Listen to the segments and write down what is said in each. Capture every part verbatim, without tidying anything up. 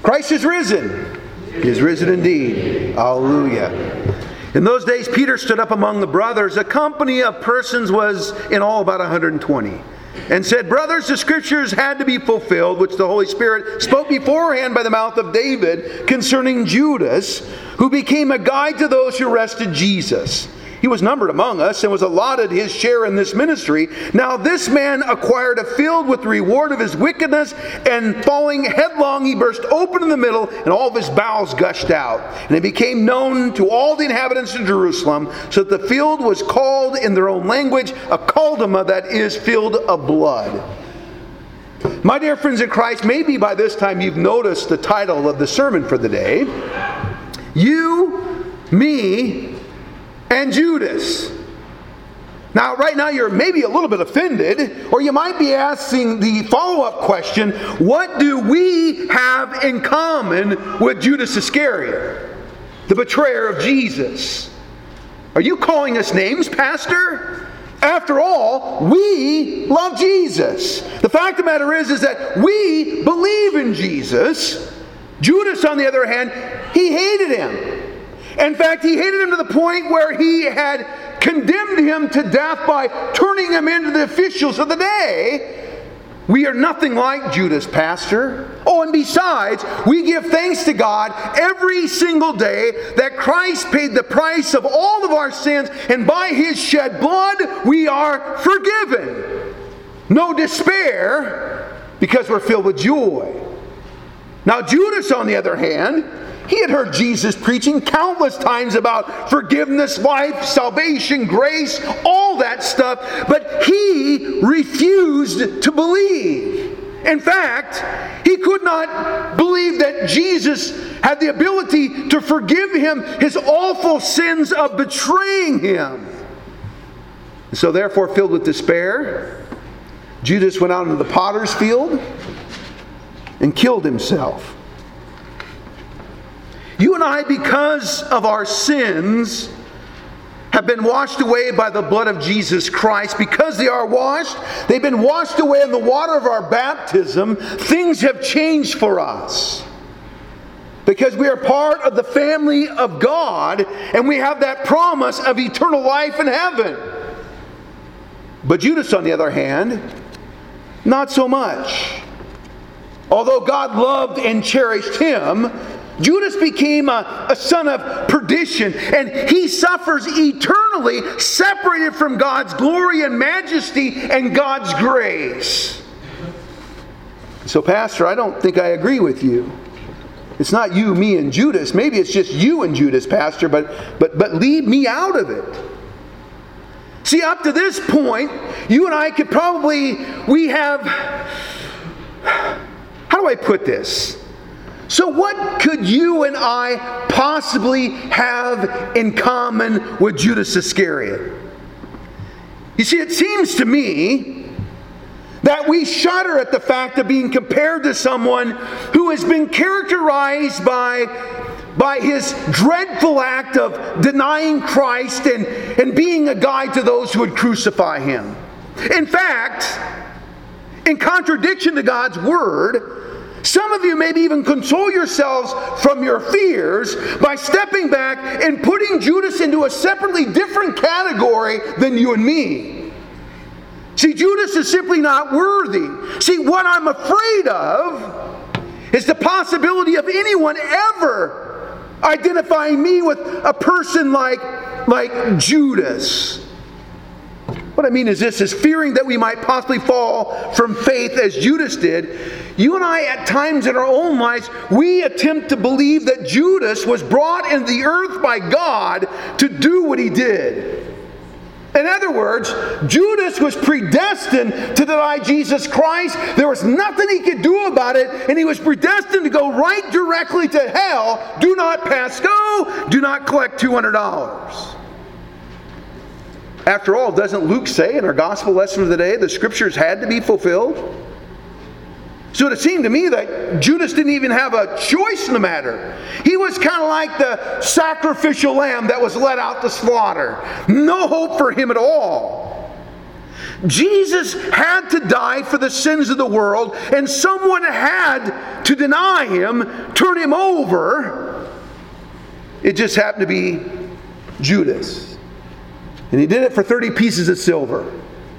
Christ is risen. He is risen indeed. Hallelujah. In those days, Peter stood up among the brothers. A company of persons was in all about one hundred twenty. And said, brothers, the scriptures had to be fulfilled, which the Holy Spirit spoke beforehand by the mouth of David concerning Judas, who became a guide to those who arrested Jesus. He was numbered among us and was allotted his share in this ministry. Now this man acquired a field with the reward of his wickedness, and falling headlong he burst open in the middle, and all of his bowels gushed out. And it became known to all the inhabitants of Jerusalem, so that the field was called in their own language Akeldama, that is, field of blood. My dear friends in Christ, maybe by this time you've noticed the title of the sermon for the day. You, me, and Judas. Now, right now you're maybe a little bit offended, or you might be asking the follow-up question, what do we have in common with Judas Iscariot, the betrayer of Jesus? Are you calling us names, Pastor? After all, we love Jesus. The fact of the matter is, is that we believe in Jesus. Judas, on the other hand, he hated him. In fact, he hated him to the point where he had condemned him to death by turning him into the officials of the day. We are nothing like Judas, Pastor. Oh, and besides, we give thanks to God every single day that Christ paid the price of all of our sins, and by His shed blood we are forgiven. No despair, because we're filled with joy. Now Judas, on the other hand, he had heard Jesus preaching countless times about forgiveness, life, salvation, grace, all that stuff, but he refused to believe. In fact, he could not believe that Jesus had the ability to forgive him his awful sins of betraying him. So therefore, filled with despair, Judas went out into the potter's field and killed himself. You and I, because of our sins, have been washed away by the blood of Jesus Christ. Because they are washed, they've been washed away in the water of our baptism. Things have changed for us. Because we are part of the family of God, and we have that promise of eternal life in heaven. But Judas, on the other hand, not so much. Although God loved and cherished him, Judas became a, a son of perdition, and he suffers eternally, separated from God's glory and majesty and God's grace. So, Pastor, I don't think I agree with you. It's not you, me, and Judas. Maybe it's just you and Judas, Pastor, but but but leave me out of it. See, up to this point, you and I could probably, we have, how do I put this? So what could you and I possibly have in common with Judas Iscariot? You see, it seems to me that we shudder at the fact of being compared to someone who has been characterized by, by his dreadful act of denying Christ and, and being a guide to those who would crucify him. In fact, in contradiction to God's Word, some of you maybe even console yourselves from your fears by stepping back and putting Judas into a separately different category than you and me. See, Judas is simply not worthy. See, what I'm afraid of is the possibility of anyone ever identifying me with a person like, like Judas. What I mean is this, is fearing that we might possibly fall from faith as Judas did. You and I, at times in our own lives, we attempt to believe that Judas was brought into the earth by God to do what he did. In other words, Judas was predestined to deny Jesus Christ. There was nothing he could do about it, and he was predestined to go right directly to hell. Do not pass go. Do not collect two hundred dollars. After all, doesn't Luke say in our gospel lesson of the day, the scriptures had to be fulfilled? So it seemed to me that Judas didn't even have a choice in the matter. He was kind of like the sacrificial lamb that was led out to slaughter. No hope for him at all. Jesus had to die for the sins of the world, and someone had to deny him, turn him over. It just happened to be Judas. And he did it for thirty pieces of silver.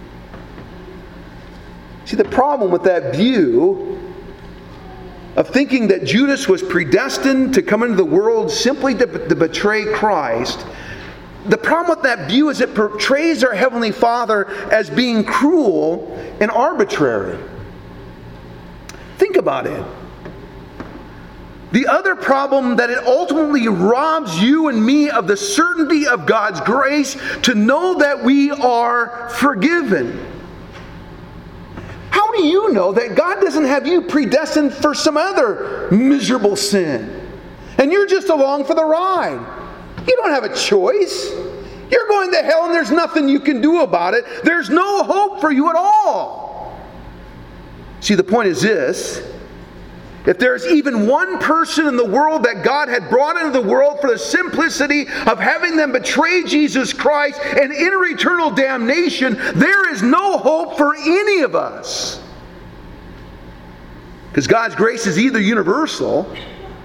See, the problem with that view of thinking that Judas was predestined to come into the world simply to, to betray Christ, the problem with that view is it portrays our Heavenly Father as being cruel and arbitrary. Think about it. The other problem that it ultimately robs you and me of the certainty of God's grace to know that we are forgiven. How do you know that God doesn't have you predestined for some other miserable sin? And you're just along for the ride. You don't have a choice. You're going to hell and there's nothing you can do about it. There's no hope for you at all. See, the point is this. If there's even one person in the world that God had brought into the world for the simplicity of having them betray Jesus Christ and enter eternal damnation, there is no hope for any of us. Because God's grace is either universal,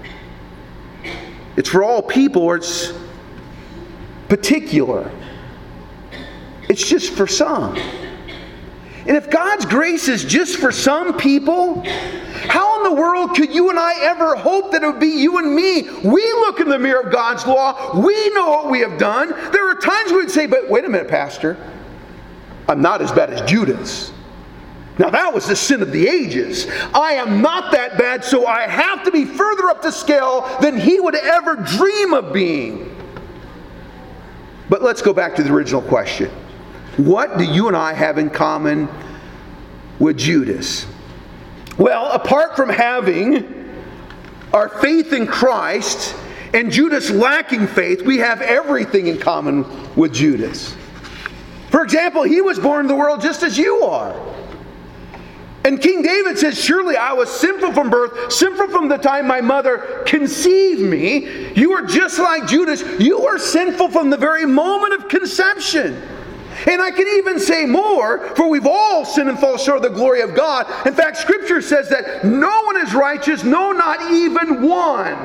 it's for all people, or it's particular. It's just for some. And if God's grace is just for some people, how in the world could you and I ever hope that it would be you and me? We look in the mirror of God's law. We know what we have done. There are times we would say, but wait a minute, Pastor. I'm not as bad as Judas. Now that was the sin of the ages. I am not that bad, so I have to be further up the scale than he would ever dream of being. But let's go back to the original question. What do you and I have in common with Judas? Well, apart from having our faith in Christ and Judas lacking faith, we have everything in common with Judas. For example, he was born in the world just as you are. And King David says, surely I was sinful from birth, sinful from the time my mother conceived me. You are just like Judas. You are sinful from the very moment of conception. And I can even say more, for we've all sinned and fall short of the glory of God. In fact, Scripture says that no one is righteous, no, not even one.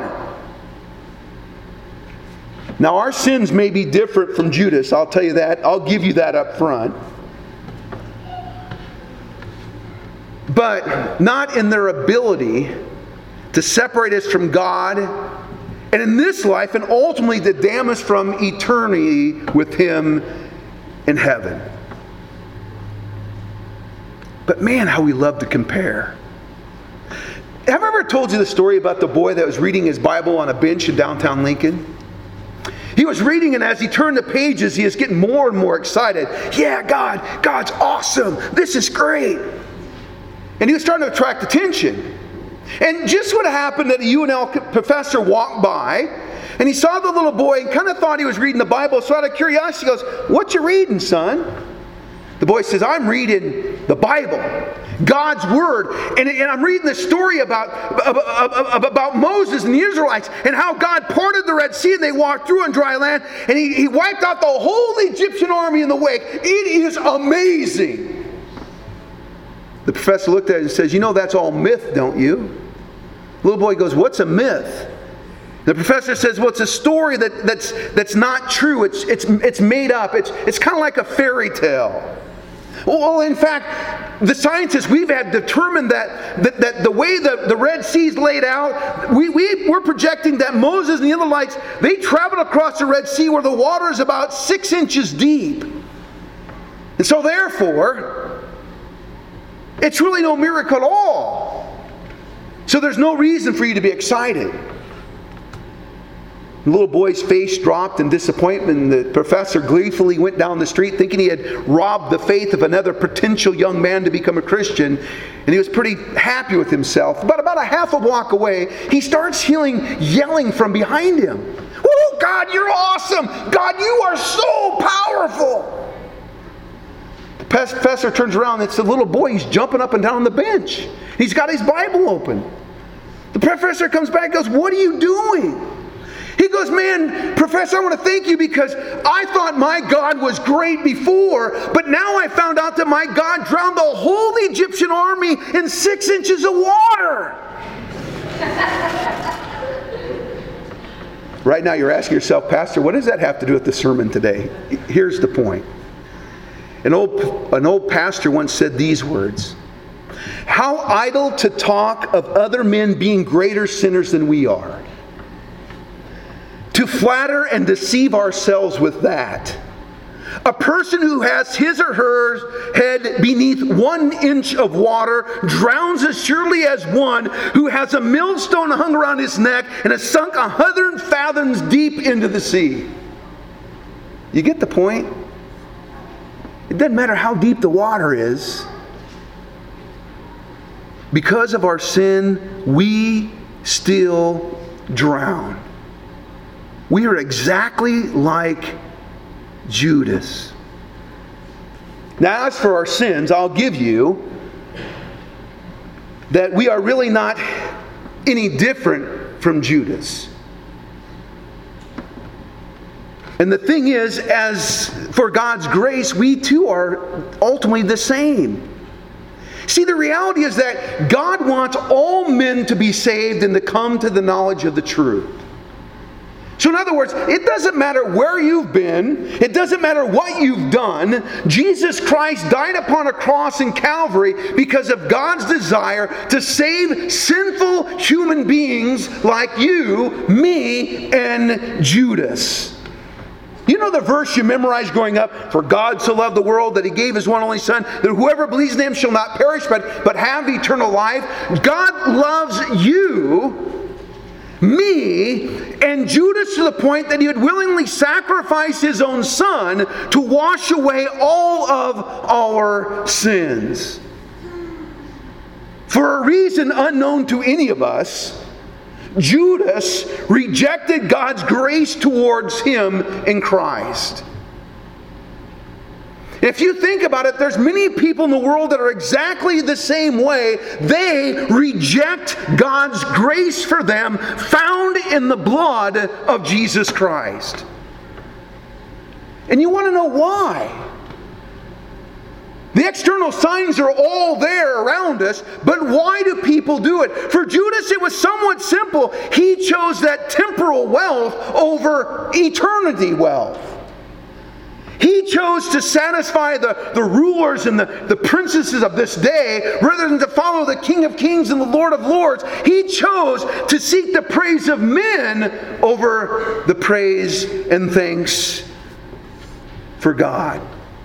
Now, our sins may be different from Judas. I'll tell you that. I'll give you that up front. But not in their ability to separate us from God, and in this life, and ultimately to damn us from eternity with Him in heaven. But man, how we love to compare. Have I ever told you the story about the boy that was reading his Bible on a bench in downtown Lincoln? He was reading, and as he turned the pages, he was getting more and more excited. Yeah, God, God's awesome. This is great. And he was starting to attract attention. And just what happened that a U N L professor walked by, and he saw the little boy and kind of thought he was reading the Bible. So out of curiosity, he goes, "What you reading, son?" The boy says, "I'm reading the Bible, God's Word. And, and I'm reading the story about, about, about Moses and the Israelites and how God parted the Red Sea and they walked through on dry land. And he, he wiped out the whole Egyptian army in the wake. It is amazing." The professor looked at it and says, "You know that's all myth, don't you?" The little boy goes, "What's a myth?" The professor says, "Well, it's a story that, that's that's not true. It's it's it's made up. It's it's kind of like a fairy tale." Well, in fact, the scientists, we've had determined that, that, that the way the, the Red Sea's laid out, we, we, we're projecting that Moses and the Israelites, they traveled across the Red Sea where the water is about six inches deep. And so therefore, it's really no miracle at all. So there's no reason for you to be excited. The little boy's face dropped in disappointment, and the professor gleefully went down the street thinking he had robbed the faith of another potential young man to become a Christian, and he was pretty happy with himself. But about a half a block away, he starts hearing yelling from behind him. "Oh, God, you're awesome! God, you are so powerful!" The professor turns around, and it's the little boy. He's jumping up and down on the bench. He's got his Bible open. The professor comes back and goes, "What are you doing?" He goes, man, Professor, I want to thank you because I thought my God was great before, but now I found out that my God drowned the whole Egyptian army in six inches of water. Right now you're asking yourself, Pastor, what does that have to do with the sermon today? Here's the point. An old, an old pastor once said these words: how idle to talk of other men being greater sinners than we are. To flatter and deceive ourselves with that. A person who has his or her head beneath one inch of water drowns as surely as one who has a millstone hung around his neck and has sunk a hundred fathoms deep into the sea. You get the point? It doesn't matter how deep the water is. Because of our sin, we still drown. We are exactly like Judas. Now, as for our sins, I'll give you that we are really not any different from Judas. And the thing is, as for God's grace, we too are ultimately the same. See, the reality is that God wants all men to be saved and to come to the knowledge of the truth. So in other words, it doesn't matter where you've been. It doesn't matter what you've done. Jesus Christ died upon a cross in Calvary because of God's desire to save sinful human beings like you, me, and Judas. You know the verse you memorized growing up? For God so loved the world that He gave His one only Son, that whoever believes in Him shall not perish but, but have eternal life. God loves you, me, and Judas to the point that he would willingly sacrifice his own son to wash away all of our sins. For a reason unknown to any of us, Judas rejected God's grace towards him in Christ. If you think about it, there's many people in the world that are exactly the same way. They reject God's grace for them found in the blood of Jesus Christ. And you want to know why? The external signs are all there around us, but why do people do it? For Judas, it was somewhat simple. He chose that temporal wealth over eternity wealth. He chose to satisfy the, the rulers and the, the princesses of this day rather than to follow the King of Kings and the Lord of Lords. He chose to seek the praise of men over the praise and thanks for God.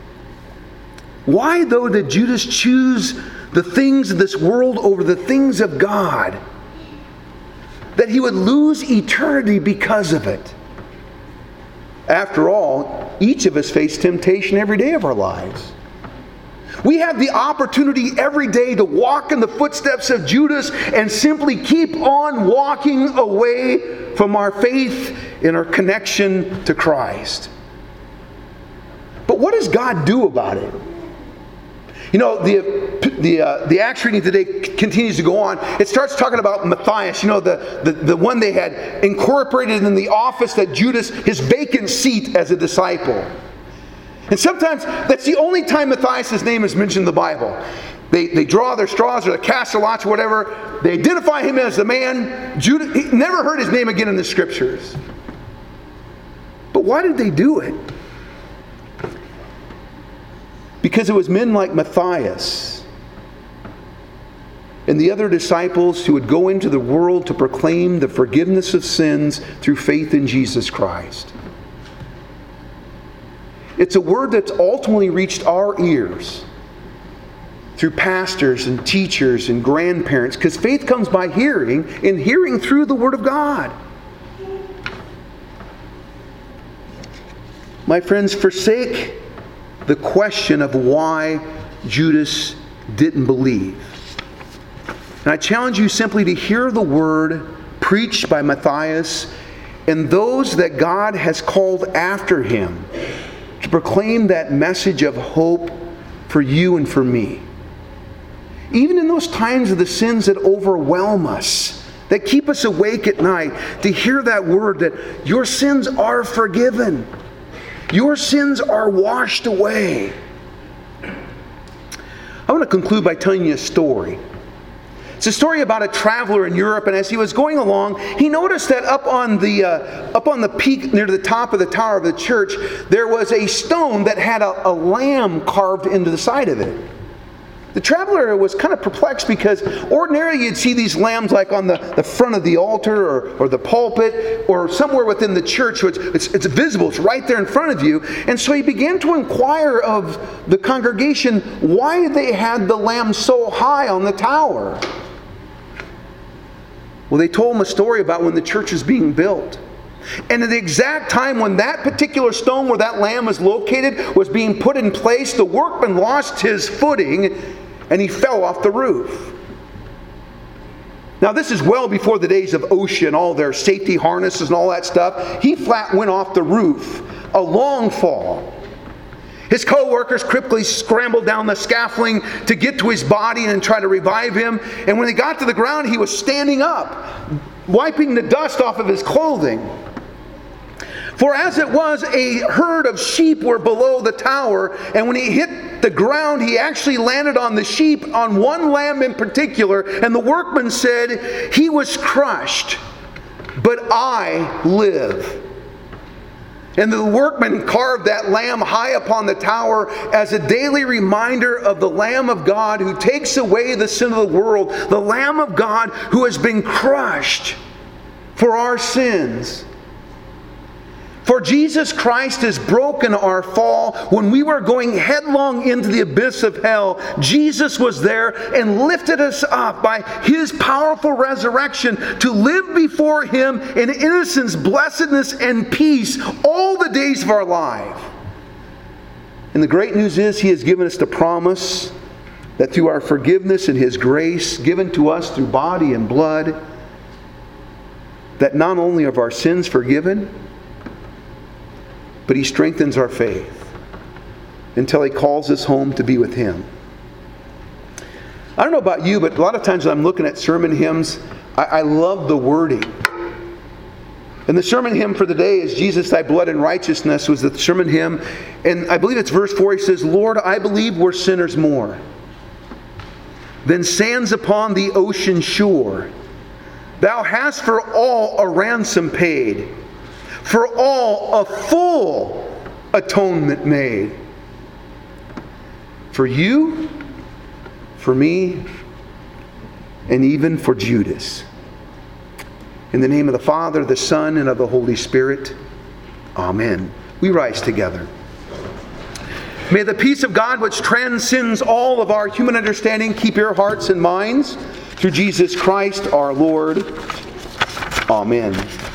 Why, though, did Judas choose the things of this world over the things of God? That he would lose eternity because of it. After all, each of us face temptation every day of our lives. We have the opportunity every day to walk in the footsteps of Judas and simply keep on walking away from our faith and our connection to Christ. But what does God do about it? You know, the the uh, the Acts reading today continues to go on. It starts talking about Matthias, you know, the, the, the one they had incorporated in the office that Judas, his vacant seat as a disciple. And sometimes that's the only time Matthias' name is mentioned in the Bible. They, they draw their straws or they cast their lots or whatever. They identify him as the man. Judas, he never heard his name again in the Scriptures. But why did they do it? Because it was men like Matthias and the other disciples who would go into the world to proclaim the forgiveness of sins through faith in Jesus Christ. It's a word that's ultimately reached our ears through pastors and teachers and grandparents, because faith comes by hearing, and hearing through the Word of God. My friends, forsake the question of why Judas didn't believe. And I challenge you simply to hear the word preached by Matthias and those that God has called after him to proclaim that message of hope for you and for me. Even in those times of the sins that overwhelm us, that keep us awake at night, to hear that word that your sins are forgiven. Your sins are washed away. I want to conclude by telling you a story. It's a story about a traveler in Europe, and as he was going along, he noticed that up on the uh, up on the peak near the top of the tower of the church, there was a stone that had a, a lamb carved into the side of it. The traveler was kind of perplexed because ordinarily you'd see these lambs like on the, the front of the altar or, or the pulpit or somewhere within the church. So it's, it's, it's visible. It's right there in front of you. And so he began to inquire of the congregation why they had the lamb so high on the tower. Well, they told him a story about when the church was being built. And at the exact time when that particular stone where that lamb was located was being put in place, the workman lost his footing and he fell off the roof. Now this is well before the days of OSHA and all their safety harnesses and all that stuff. He flat went off the roof. A long fall. His co-workers quickly scrambled down the scaffolding to get to his body and try to revive him. And when they got to the ground, he was standing up, wiping the dust off of his clothing. For as it was, a herd of sheep were below the tower, and when he hit the ground, he actually landed on the sheep, on one lamb in particular, and the workman said, "He was crushed, but I live." And the workman carved that lamb high upon the tower as a daily reminder of the Lamb of God who takes away the sin of the world, the Lamb of God who has been crushed for our sins. For Jesus Christ has broken our fall. When we were going headlong into the abyss of hell, Jesus was there and lifted us up by His powerful resurrection to live before Him in innocence, blessedness, and peace all the days of our life. And the great news is He has given us the promise that through our forgiveness and His grace given to us through body and blood, that not only are our sins forgiven, but He strengthens our faith until He calls us home to be with Him. I don't know about you, but a lot of times when I'm looking at sermon hymns, I, I love the wording. And the sermon hymn for the day is Jesus, Thy Blood and Righteousness was the sermon hymn. And I believe it's verse four. He says, Lord, I believe we're sinners more than sands upon the ocean shore. Thou hast for all a ransom paid, for all a full atonement made. For you, for me, and even for Judas. In the name of the Father, the Son, and of the Holy Spirit. Amen. We rise together. May the peace of God, which transcends all of our human understanding, keep your hearts and minds through Jesus Christ our Lord. Amen.